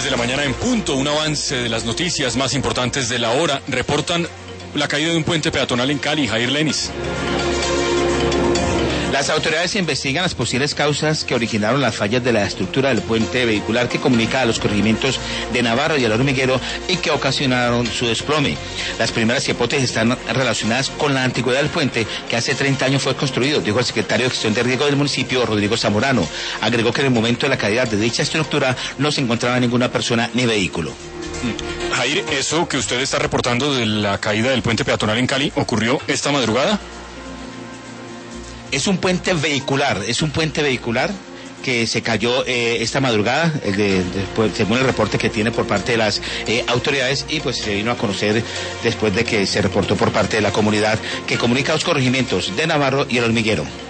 de la mañana en punto, un avance de las noticias más importantes de la hora. Reportan la caída de un puente peatonal en Cali. Jair Lenis. Las autoridades investigan las posibles causas que originaron las fallas de la estructura del puente vehicular que comunica a los corregimientos de Navarro y El Hormiguero y que ocasionaron su desplome. Las primeras hipótesis están relacionadas con la antigüedad del puente, que hace 30 años fue construido, dijo el secretario de Gestión de Riesgo del municipio, Rodrigo Zamorano. Agregó que en el momento de la caída de dicha estructura no se encontraba ninguna persona ni vehículo. Jair, eso que usted está reportando de la caída del puente peatonal en Cali, ¿ocurrió esta madrugada? Es un puente vehicular que se cayó esta madrugada, según el reporte que tiene por parte de las autoridades, y pues se vino a conocer después de que se reportó por parte de la comunidad que comunica a los corregimientos de Navarro y El Hormiguero.